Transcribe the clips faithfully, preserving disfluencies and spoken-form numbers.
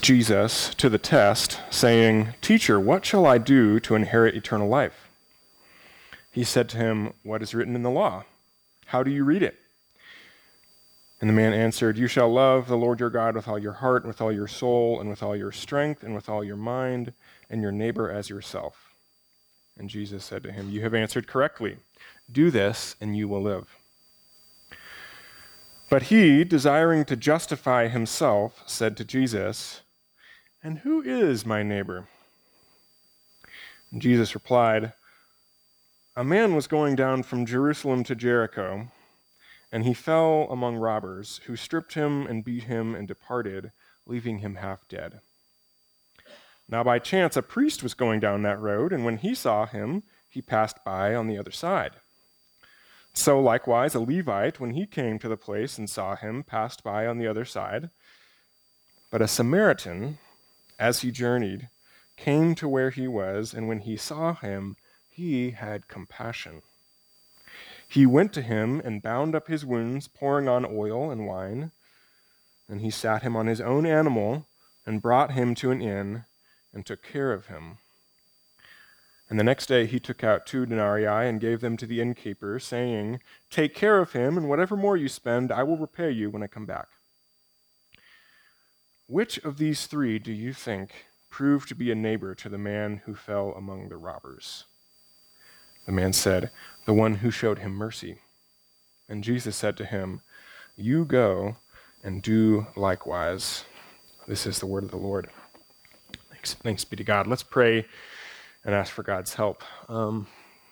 Jesus to the test, saying, "Teacher, what shall I do to inherit eternal life?" He said to him, "What is written in the law? How do you read it?" And the man answered, "You shall love the Lord your God with all your heart, and with all your soul, and with all your strength, and with all your mind, and your neighbor as yourself." And Jesus said to him, "You have answered correctly. Do this, and you will live." But he, desiring to justify himself, said to Jesus, "And who is my neighbor?" And Jesus replied, "A man was going down from Jerusalem to Jericho, and he fell among robbers, who stripped him and beat him and departed, leaving him half dead. Now by chance a priest was going down that road, and when he saw him, he passed by on the other side. So likewise a Levite, when he came to the place and saw him, passed by on the other side. But a Samaritan, as he journeyed, came to where he was, and when he saw him, he had compassion. He went to him and bound up his wounds, pouring on oil and wine. And he sat him on his own animal and brought him to an inn and took care of him. And the next day he took out two denarii and gave them to the innkeeper, saying, "Take care of him, and whatever more you spend, I will repay you when I come back." Which of these three do you think proved to be a neighbor to the man who fell among the robbers? The man said, "The one who showed him mercy." And Jesus said to him, "You go and do likewise." This is the word of the Lord. Thanks, thanks be to God. Let's pray and ask for God's help. Um,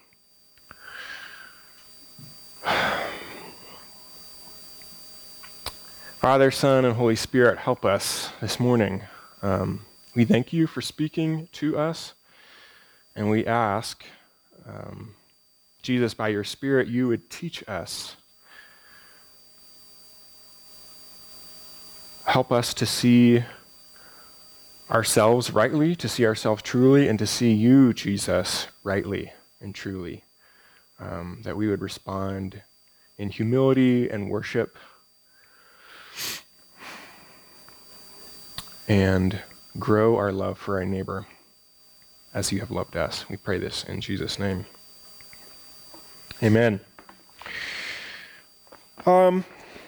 Father, Son, and Holy Spirit, help us this morning. Um, we thank you for speaking to us, and we ask, um, Jesus, by your Spirit, you would teach us. Help us to see ourselves rightly, to see ourselves truly, and to see you, Jesus, rightly and truly. Um, that we would respond in humility and worship and grow our love for our neighbor as you have loved us. We pray this in Jesus' name. Amen. Um,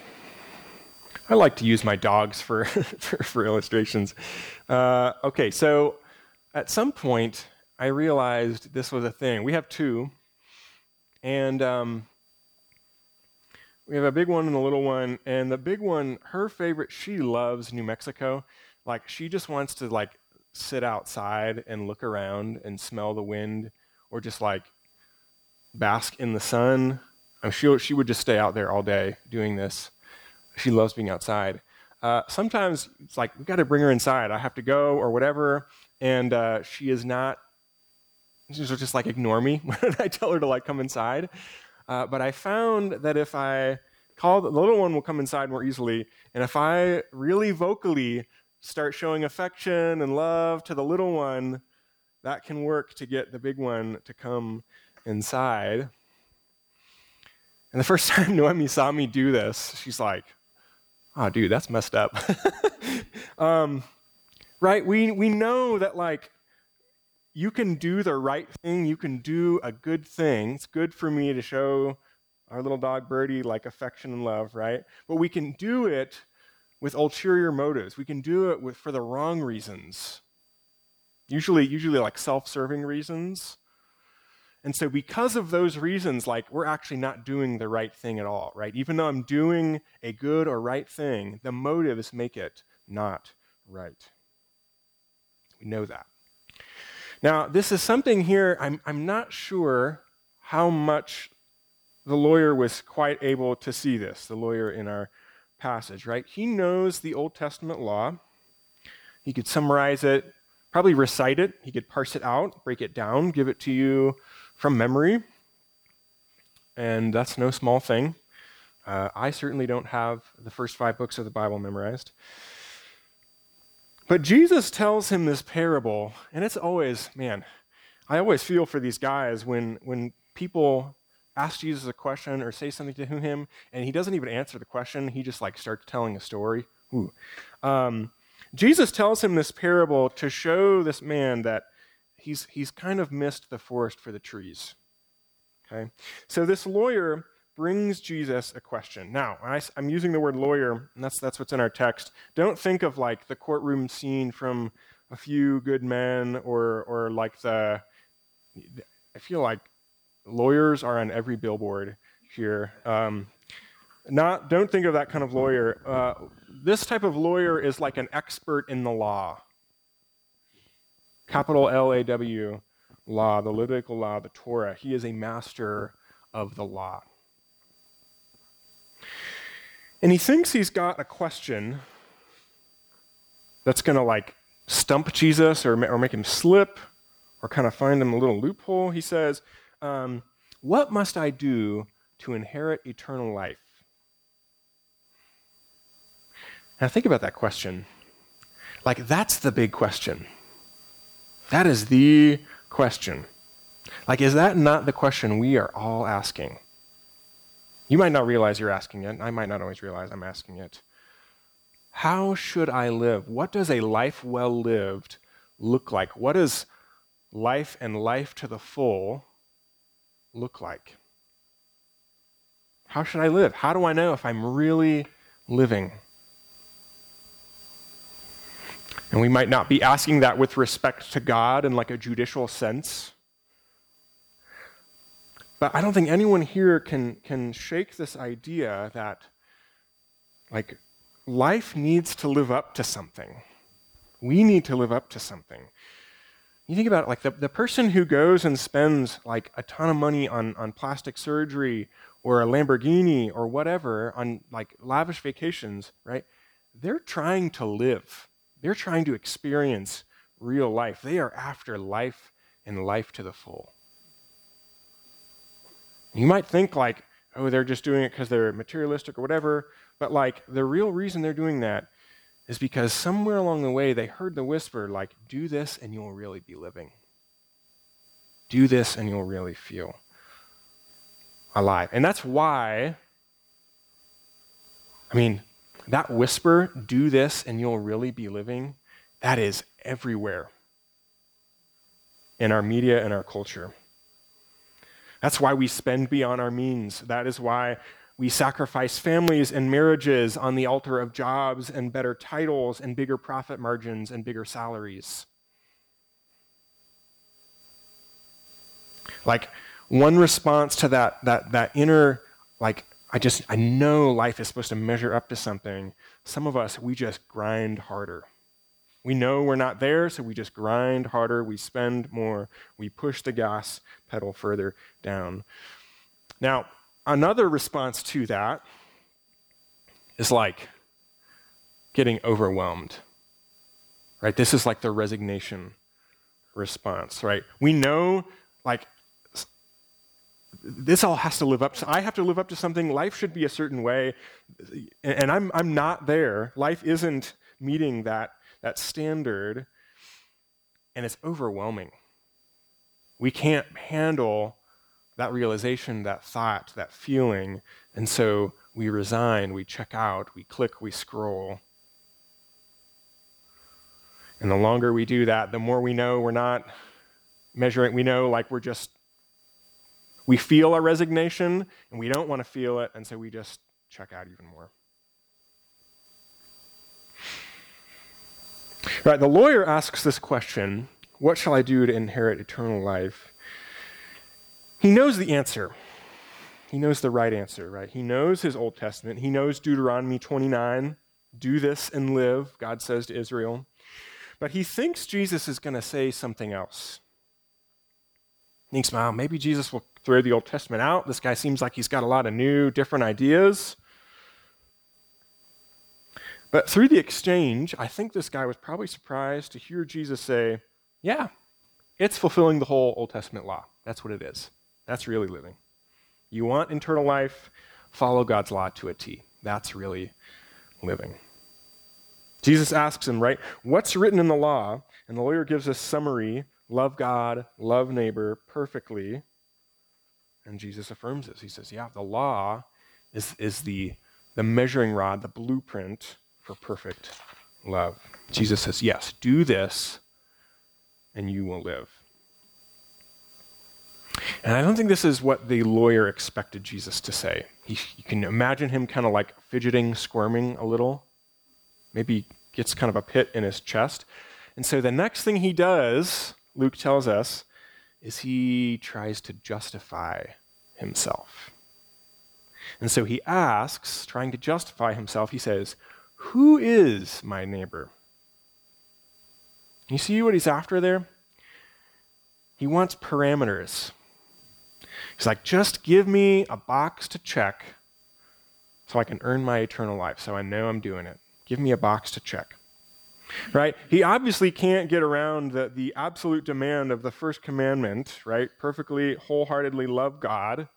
I like to use my dogs for, for, for illustrations. Uh, okay, so at some point, I realized this was a thing. We have two, and um, we have a big one and a little one, and the big one, her favorite, she loves New Mexico. Like, she just wants to, like, sit outside and look around and smell the wind, or just, like, bask in the sun. I'm sure she would just stay out there all day doing this. She loves being outside. Uh, sometimes it's like, we got to bring her inside. I have to go or whatever. And uh, she is not, she's just like, ignore me when I tell her to like come inside. Uh, but I found that if I call, the little one will come inside more easily. And if I really vocally start showing affection and love to the little one, that can work to get the big one to come inside. And the first time Noemi saw me do this, she's like, "Oh, dude, that's messed up." um, right? We we know that, like, you can do the right thing. You can do a good thing. It's good for me to show our little dog Birdie, like, affection and love, right? But we can do it with ulterior motives. We can do it with for the wrong reasons. Usually, usually like self-serving reasons. And so because of those reasons, like, we're actually not doing the right thing at all, right? Even though I'm doing a good or right thing, the motives make it not right. We know that. Now, this is something here, I'm, I'm not sure how much the lawyer was quite able to see this, the lawyer in our passage, right? He knows the Old Testament law. He could summarize it, probably recite it. He could parse it out, break it down, give it to you from memory, and that's no small thing. Uh, I certainly don't have the first five books of the Bible memorized. But Jesus tells him this parable, and it's always, man, I always feel for these guys when, when people ask Jesus a question or say something to him, and he doesn't even answer the question. He just, like, starts telling a story. Ooh. Um, Jesus tells him this parable to show this man that he's, he's kind of missed the forest for the trees. Okay? So this lawyer brings Jesus a question. Now, I, I'm using the word lawyer, and that's, that's what's in our text. Don't think of like the courtroom scene from A Few Good Men, or or like the, I feel like lawyers are on every billboard here. Um, not, don't think of that kind of lawyer. Uh, this type of lawyer is like an expert in the law. Capital L A W, law, the Levitical law, the Torah. He is a master of the law. And he thinks he's got a question that's going to like stump Jesus or, or make him slip or kind of find him a little loophole. He says, um, what must I do to inherit eternal life? Now think about that question. Like, that's the big question. That is the question. Like, is that not the question we are all asking? You might not realize you're asking it. I might not always realize I'm asking it. How should I live? What does a life well lived look like? What does life and life to the full look like? How should I live? How do I know if I'm really living? And we might not be asking that with respect to God in like a judicial sense. But I don't think anyone here can, can shake this idea that like life needs to live up to something. We need to live up to something. You think about it, like the, the person who goes and spends like a ton of money on, on plastic surgery or a Lamborghini or whatever on like lavish vacations, right? They're trying to live. They're trying to experience real life. They are after life and life to the full. You might think like, oh, they're just doing it because they're materialistic or whatever, but like the real reason they're doing that is because somewhere along the way they heard the whisper like, do this and you'll really be living. Do this and you'll really feel alive. And that's why, I mean, that whisper, do this and you'll really be living, that is everywhere in our media and our culture. That's why we spend beyond our means. That is why we sacrifice families and marriages on the altar of jobs and better titles and bigger profit margins and bigger salaries. Like one response to that, that, that inner, like, I just, I know life is supposed to measure up to something. Some of us, we just grind harder. We know we're not there, so we just grind harder, we spend more, we push the gas pedal further down. Now, another response to that is like getting overwhelmed, right? This is like the resignation response, right? We know, like, this all has to live up to, I have to live up to something, life should be a certain way, and I'm I'm not there. Life isn't meeting that that standard, and it's overwhelming. We can't handle that realization, that thought, that feeling, and so we resign, we check out, we click, we scroll. And the longer we do that, the more we know we're not measuring, we know like we're just, we feel a resignation, and we don't want to feel it, and so we just check out even more. Right, the lawyer asks this question, what shall I do to inherit eternal life? He knows the answer. He knows the right answer, right? He knows his Old Testament. He knows Deuteronomy twenty-nine, do this and live, God says to Israel. But he thinks Jesus is going to say something else. He thinks, well, maybe Jesus will throw the Old Testament out. This guy seems like he's got a lot of new, different ideas. But through the exchange, I think this guy was probably surprised to hear Jesus say, yeah, it's fulfilling the whole Old Testament law. That's what it is. That's really living. You want eternal life, follow God's law to a T. That's really living. Jesus asks him, right, what's written in the law? And the lawyer gives a summary, love God, love neighbor perfectly. And Jesus affirms this. He says, yeah, the law is, is the, the measuring rod, the blueprint for perfect love. Jesus says, yes, do this and you will live. And I don't think this is what the lawyer expected Jesus to say. He, you can imagine him kind of like fidgeting, squirming a little. Maybe gets kind of a pit in his chest. And so the next thing he does, Luke tells us, is he tries to justify himself. And so he asks, trying to justify himself, he says, who is my neighbor? You see what he's after there? He wants parameters. He's like, just give me a box to check so I can earn my eternal life, so I know I'm doing it. Give me a box to check. Right? He obviously can't get around the, the absolute demand of the first commandment, right? Perfectly, wholeheartedly love God.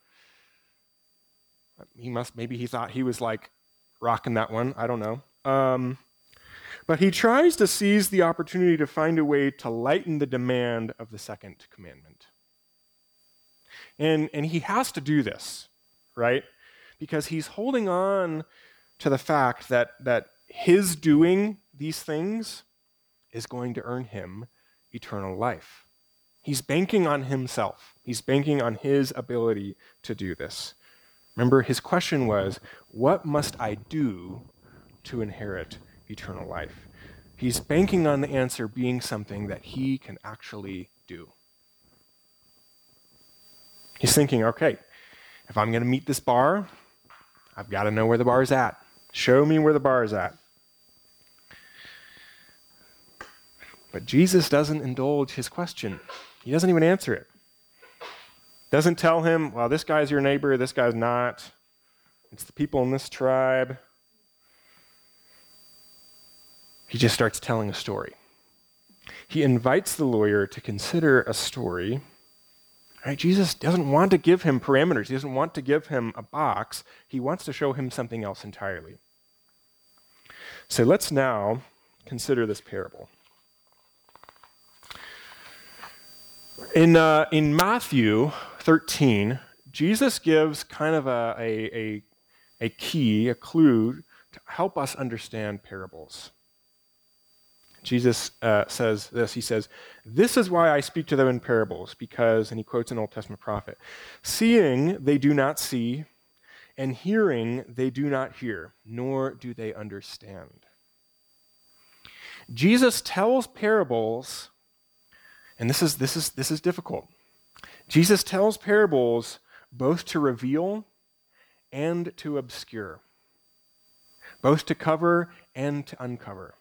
He must, maybe he thought he was like rocking that one. I don't know. Um, but he tries to seize the opportunity to find a way to lighten the demand of the second commandment. And, and he has to do this, right? Because he's holding on to the fact that, that his doing these things is going to earn him eternal life. He's banking on himself. He's banking on his ability to do this. Remember, his question was, what must I do to inherit eternal life? He's banking on the answer being something that he can actually do. He's thinking, okay, if I'm going to meet this bar, I've got to know where the bar is at. Show me where the bar is at. But Jesus doesn't indulge his question. He doesn't even answer it. Doesn't tell him, well, this guy's your neighbor, this guy's not. It's the people in this tribe. He just starts telling a story. He invites the lawyer to consider a story. Right? Jesus doesn't want to give him parameters. He doesn't want to give him a box. He wants to show him something else entirely. So let's now consider this parable. In, uh, in Matthew thirteen, Jesus gives kind of a, a, a, a key, a clue to help us understand parables. Jesus uh, says this, he says, "This is why I speak to them in parables, because," and he quotes an Old Testament prophet, "seeing they do not see, and hearing they do not hear, nor do they understand." Jesus tells parables, and this is this is this is difficult. Jesus tells parables both to reveal and to obscure, both to cover and to uncover.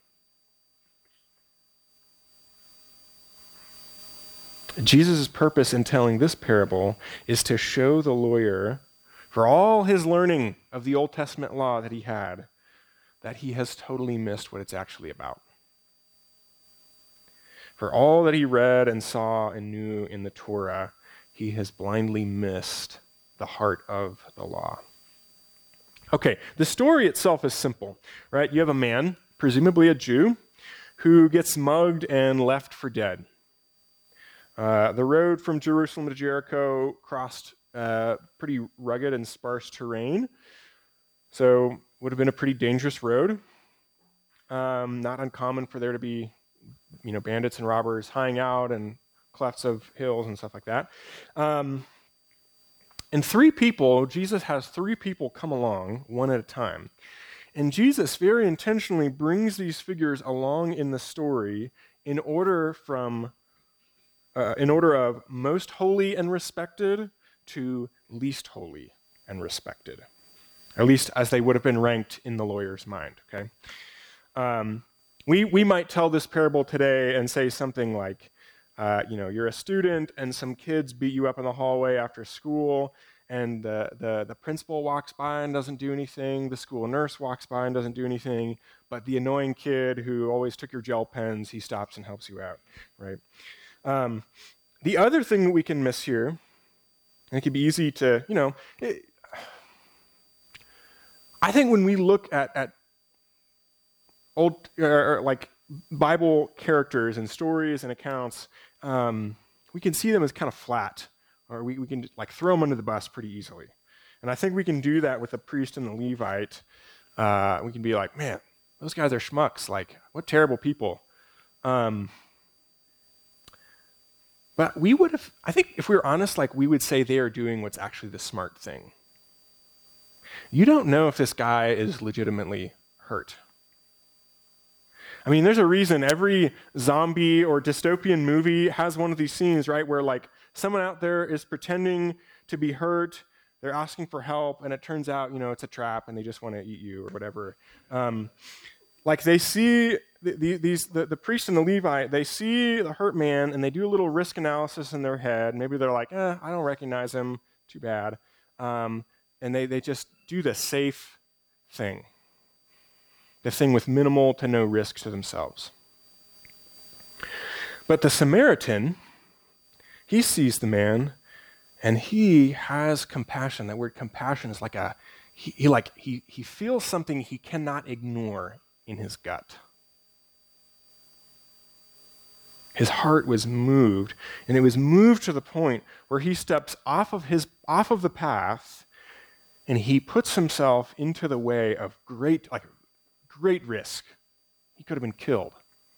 Jesus' purpose in telling this parable is to show the lawyer, for all his learning of the Old Testament law that he had, that he has totally missed what it's actually about. For all that he read and saw and knew in the Torah, he has blindly missed the heart of the law. Okay, the story itself is simple, right? You have a man, presumably a Jew, who gets mugged and left for dead. Uh, the road from Jerusalem to Jericho crossed uh, pretty rugged and sparse terrain, so would have been a pretty dangerous road. Um, not uncommon for there to be, you know, bandits and robbers hiding out in clefts of hills and stuff like that. Um, and three people, Jesus has three people come along one at a time. And Jesus very intentionally brings these figures along in the story in order from Uh, in order of most holy and respected to least holy and respected, at least as they would have been ranked in the lawyer's mind, okay? Um, we, we might tell this parable today and say something like, uh, you know, you're a student and some kids beat you up in the hallway after school, and the, the, the principal walks by and doesn't do anything, the school nurse walks by and doesn't do anything, but the annoying kid who always took your gel pens, he stops and helps you out, right? Um, the other thing that we can miss here, and it could be easy to, you know, it, I think when we look at, at old, or, or like Bible characters and stories and accounts, um, we can see them as kind of flat, or we, we can like throw them under the bus pretty easily. And I think we can do that with the priest and the Levite. Uh, we can be like, man, those guys are schmucks. Like, what terrible people. Um, but we would have, I think if we were honest, like we would say they are doing what's actually the smart thing. You don't know if this guy is legitimately hurt. I mean, there's a reason every zombie or dystopian movie has one of these scenes, right, where like someone out there is pretending to be hurt, they're asking for help, and it turns out, you know, it's a trap and they just want to eat you or whatever. Um, like they see the, the, these the, the priest and the Levite, they see the hurt man and they do a little risk analysis in their head. Maybe they're like, eh, I don't recognize him, too bad. Um, and they, they just do the safe thing. The thing with minimal to no risk to themselves. But the Samaritan, he sees the man and he has compassion. That word compassion is like a, he, he like he he feels something he cannot ignore in his gut. His heart was moved, and it was moved to the point where he steps off of his off of the path and he puts himself into the way of great like great risk. He could have been killed.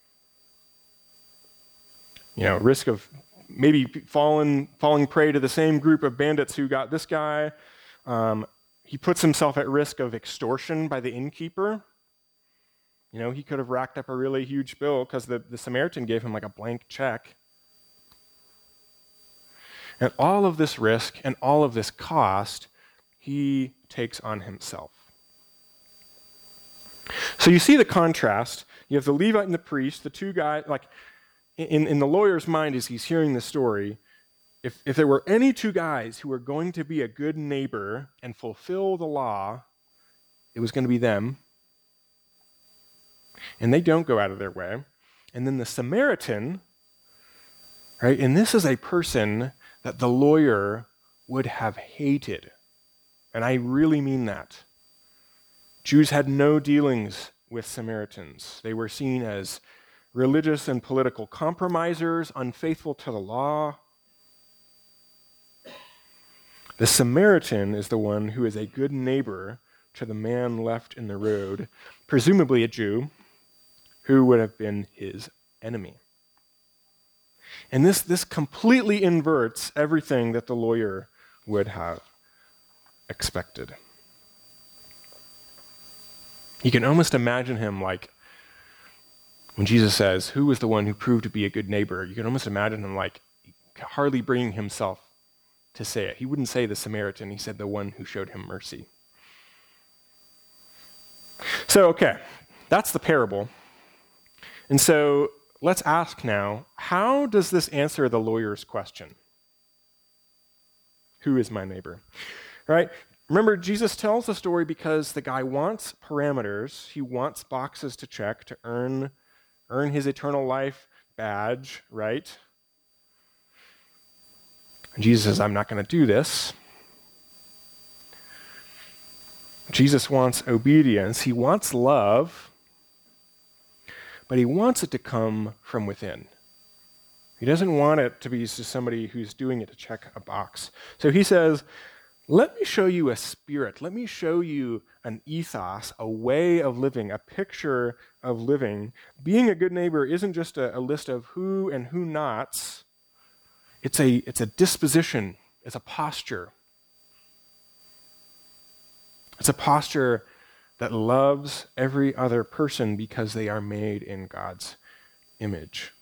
You know, risk of maybe falling, falling prey to the same group of bandits who got this guy. Um, he puts himself at risk of extortion by the innkeeper. You know, he could have racked up a really huge bill because the, the Samaritan gave him like a blank check. And all of this risk and all of this cost, he takes on himself. So you see the contrast. You have the Levite and the priest, the two guys, like in, in the lawyer's mind as he's hearing the story, if, if there were any two guys who were going to be a good neighbor and fulfill the law, it was going to be them. And they don't go out of their way. And then the Samaritan, right, and this is a person that the lawyer would have hated. And I really mean that. Jews had no dealings with Samaritans. They were seen as religious and political compromisers, unfaithful to the law. The Samaritan is the one who is a good neighbor to the man left in the road, presumably a Jew, who would have been his enemy. And this, this completely inverts everything that the lawyer would have expected. You can almost imagine him like, when Jesus says, who was the one who proved to be a good neighbor? You can almost imagine him like hardly bringing himself to say it. He wouldn't say the Samaritan, he said the one who showed him mercy. So, okay, that's the parable. And so let's ask now, how does this answer the lawyer's question? Who is my neighbor? Right? Remember, Jesus tells the story because the guy wants parameters. He wants boxes to check to earn, earn his eternal life badge, right? And Jesus says, I'm not going to do this. Jesus wants obedience. He wants love, but he wants it to come from within. He doesn't want it to be just somebody who's doing it to check a box. So he says, let me show you a spirit. Let me show you an ethos, a way of living, a picture of living. Being a good neighbor isn't just a, a list of who and who nots. It's a, it's a disposition. It's a posture. It's a posture that loves every other person because they are made in God's image.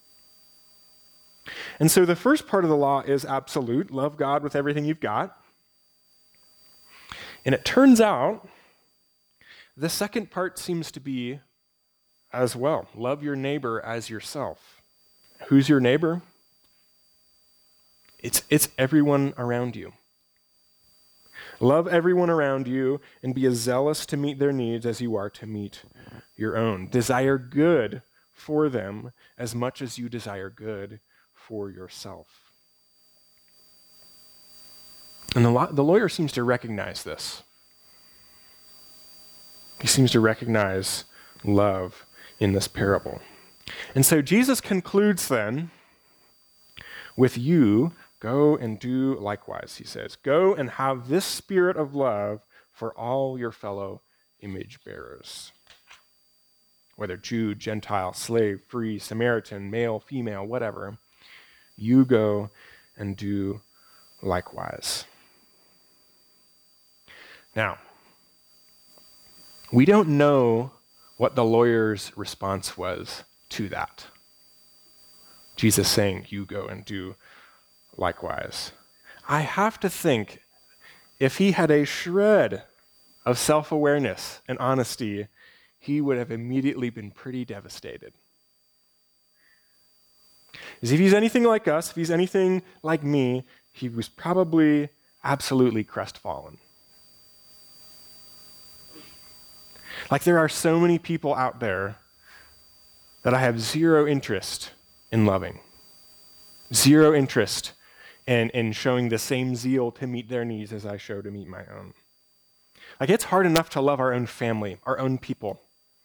And so the first part of the law is absolute. Love God with everything you've got. And it turns out the second part seems to be as well. Love your neighbor as yourself. Who's your neighbor? It's, it's everyone around you. Love everyone around you and be as zealous to meet their needs as you are to meet your own. Desire good for them as much as you desire good for yourself. And the, lo- the lawyer seems to recognize this. He seems to recognize love in this parable. And so Jesus concludes then with you, go and do likewise, he says. Go and have this spirit of love for all your fellow image bearers. whether Jew, Gentile, slave, free, Samaritan, male, female, whatever, you go and do likewise. Now, we don't know what the lawyer's response was to that. Jesus saying, you go and do likewise. I have to think if he had a shred of self-awareness and honesty, he would have immediately been pretty devastated. Because if he's anything like us, if he's anything like me, he was probably absolutely crestfallen. Like there are so many people out there that I have zero interest in loving. Zero interest in, in showing the same zeal to meet their needs as I show to meet my own. Like it's hard enough to love our own family, our own people.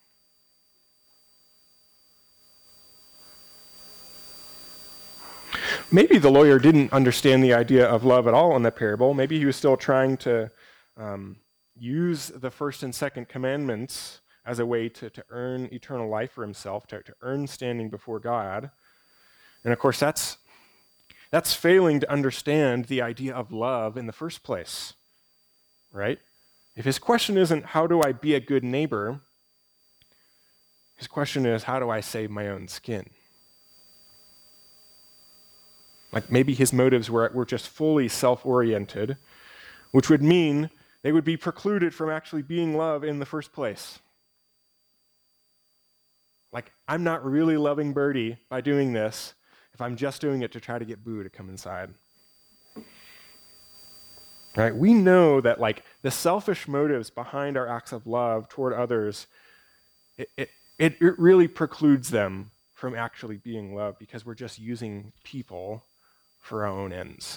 Maybe the lawyer didn't understand the idea of love at all in the parable. Maybe he was still trying to um, use the first and second commandments as a way to, to earn eternal life for himself, to, to earn standing before God. And of course, that's that's failing to understand the idea of love in the first place, right? If his question isn't, how do I be a good neighbor? His question is, how do I save my own skin? Like maybe his motives were, were just fully self-oriented, which would mean they would be precluded from actually being love in the first place. Like, I'm not really loving Birdie by doing this if I'm just doing it to try to get Boo to come inside. Right? We know that like the selfish motives behind our acts of love toward others, it, it, it, it really precludes them from actually being loved because we're just using people for our own ends.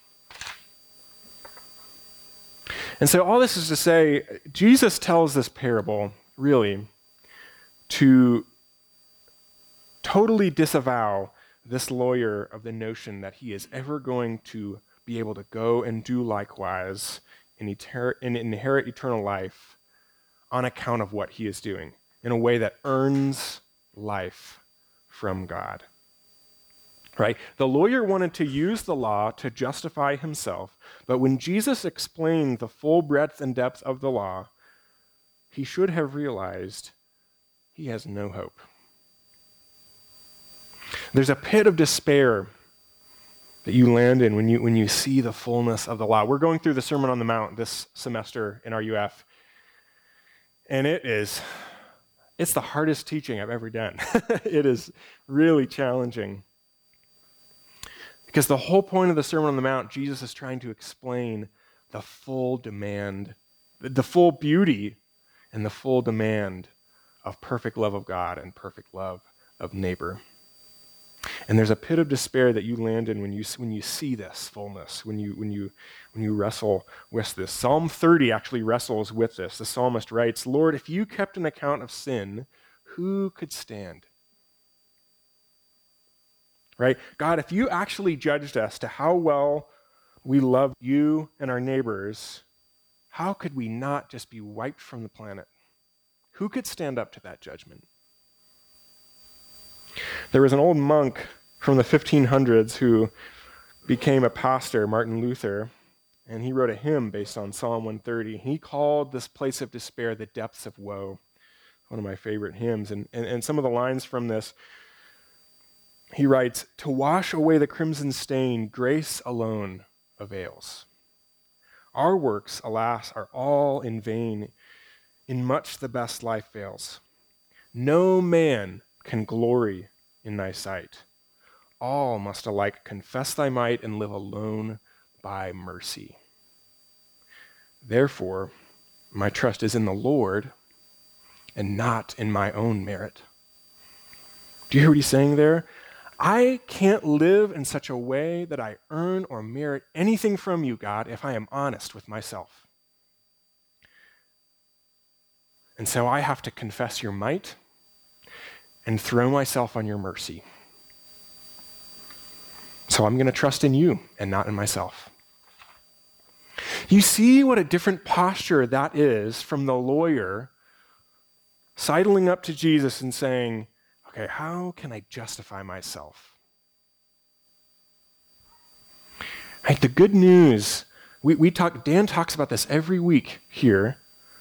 And so all this is to say, Jesus tells this parable, really, to totally disavow this lawyer of the notion that he is ever going to be able to go and do likewise and, eter- and inherit eternal life on account of what he is doing in a way that earns life from God. Right? The lawyer wanted to use the law to justify himself, but when Jesus explained the full breadth and depth of the law, he should have realized he has no hope. There's a pit of despair that you land in when you when you see the fullness of the law. We're going through the Sermon on the Mount this semester in our U F, and it is it's the hardest teaching I've ever done. It is really challenging. Because the whole point of the Sermon on the Mount, Jesus is trying to explain the full demand, the full beauty and the full demand of perfect love of God and perfect love of neighbor. And there's a pit of despair that you land in when you when you see this fullness, when you when you when you wrestle with this. Psalm thirty actually wrestles with this. The psalmist writes, "Lord, if you kept an account of sin, who could stand?" Right? God, if you actually judged us to how well we love you and our neighbors, how could we not just be wiped from the planet? Who could stand up to that judgment? There was an old monk from the fifteen hundreds who became a pastor, Martin Luther, and he wrote a hymn based on Psalm one thirty. He called this place of despair the depths of woe, one of my favorite hymns. And, and, and some of the lines from this, he writes, "To wash away the crimson stain, grace alone avails. Our works, alas, are all in vain. In much the best life fails. No man can glory in thy sight. All must alike confess thy might and live alone by mercy. Therefore, my trust is in the Lord and not in my own merit." Do you hear what he's saying there? I can't live in such a way that I earn or merit anything from you, God, if I am honest with myself. And so I have to confess your might and throw myself on your mercy. So I'm going to trust in you and not in myself. You see what a different posture that is from the lawyer sidling up to Jesus and saying, okay, how can I justify myself? Right, the good news, we, we talk, Dan talks about this every week here,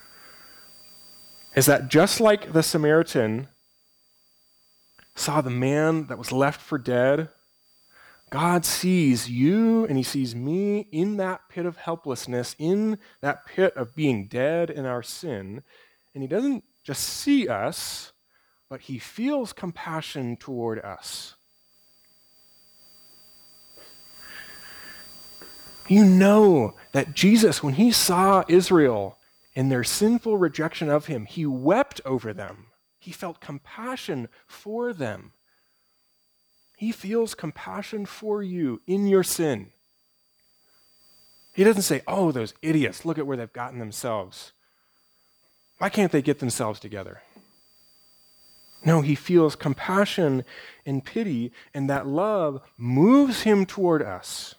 is that just like the Samaritan saw the man that was left for dead, God sees you and he sees me in that pit of helplessness, in that pit of being dead in our sin, and he doesn't just see us, but he feels compassion toward us. You know that Jesus, when he saw Israel in their sinful rejection of him, he wept over them. He felt compassion for them. He feels compassion for you in your sin. He doesn't say, oh, those idiots, look at where they've gotten themselves. Why can't they get themselves together? No, he feels compassion and pity, and that love moves him toward us.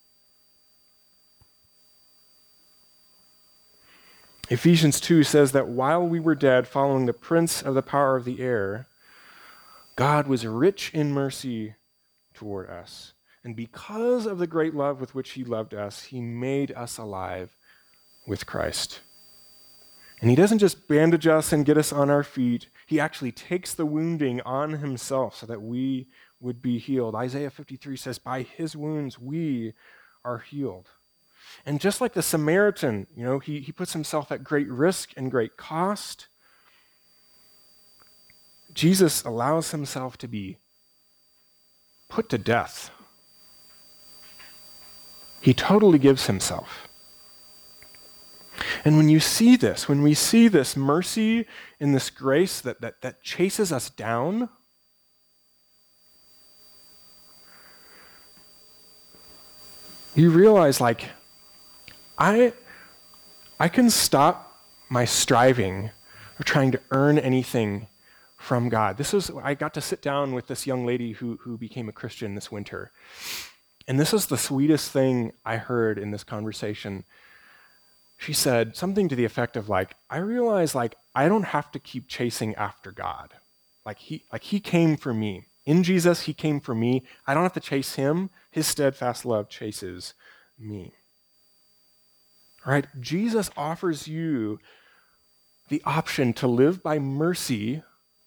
Ephesians two says that while we were dead, following the prince of the power of the air, God was rich in mercy toward us. And because of the great love with which he loved us, he made us alive with Christ. And he doesn't just bandage us and get us on our feet. He actually takes the wounding on himself so that we would be healed. Isaiah fifty-three says, by his wounds we are healed. And just like the Samaritan, you know, he, he puts himself at great risk and great cost. Jesus allows himself to be put to death. He totally gives himself. And when you see this, when we see this mercy and this grace that, that, that chases us down, you realize, like, I, I can stop my striving or trying to earn anything from God. This is, I got to sit down with this young lady who, who became a Christian this winter. And this is the sweetest thing I heard in this conversation. She said something to the effect of, like, I realize, like, I don't have to keep chasing after God. Like he, like he came for me. In Jesus, he came for me. I don't have to chase him. His steadfast love chases me. All right? Jesus offers you the option to live by mercy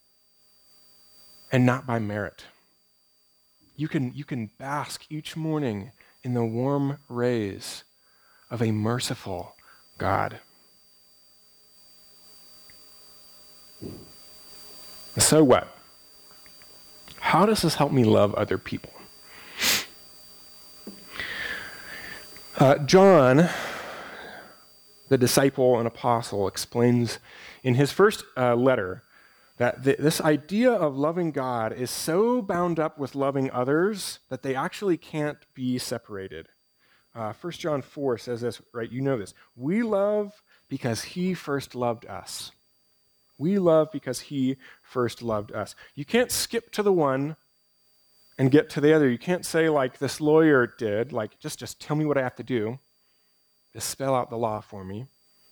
and not by merit. You can, you can bask each morning in the warm rays of a merciful God. So what? How does this help me love other people? Uh, John, the disciple and apostle, explains in his first uh, letter that th- this idea of loving God is so bound up with loving others that they actually can't be separated. Uh, First John four says this, right? You know this. We love because he first loved us. We love because he first loved us. You can't skip to the one and get to the other. You can't say, like this lawyer did, like, just, just tell me what I have to do. Just spell out the law for me.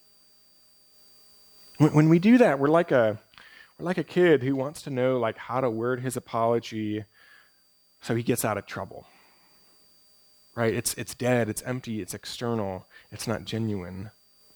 When, when we do that, we're like a we're like a kid who wants to know, like, how to word his apology so he gets out of trouble. Right? It's it's dead, it's empty, it's external, it's not genuine.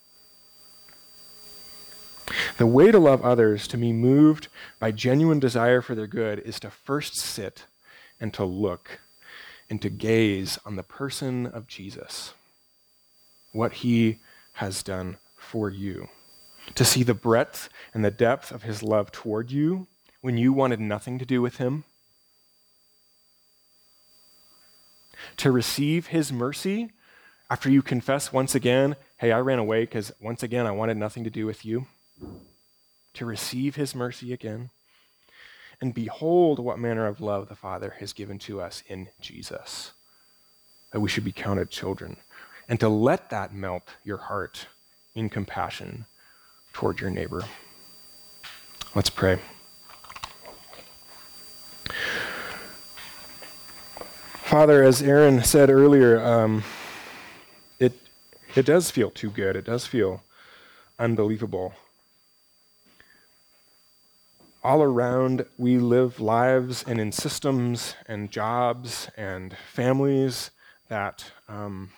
The way to love others, to be moved by genuine desire for their good, is to first sit and to look and to gaze on the person of Jesus, what he has done for you, to see the breadth and the depth of his love toward you when you wanted nothing to do with him, to receive his mercy after you confess once again, hey, I ran away because once again I wanted nothing to do with you, to receive his mercy again, and behold what manner of love the Father has given to us in Jesus, that we should be counted children, and to let that melt your heart in compassion toward your neighbor. Let's pray. Father, as Aaron said earlier, um, it it does feel too good. It does feel unbelievable. all around, we live lives and in systems and jobs and families that um,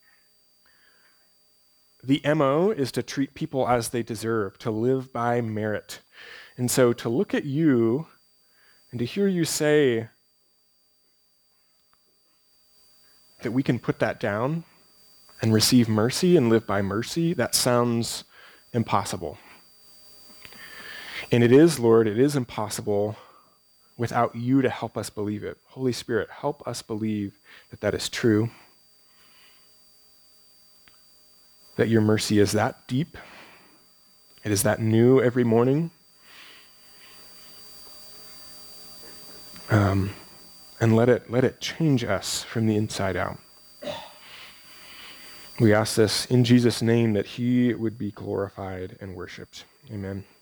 the M O is to treat people as they deserve, to live by merit. And so to look at you and to hear you say that we can put that down and receive mercy and live by mercy, that sounds impossible. And it is, Lord, it is impossible without you to help us believe it. Holy Spirit, help us believe that that is true, that your mercy is that deep, it is that new every morning. Um, and let it let it change us from the inside out. We ask this in Jesus' name, that he would be glorified and worshiped. Amen.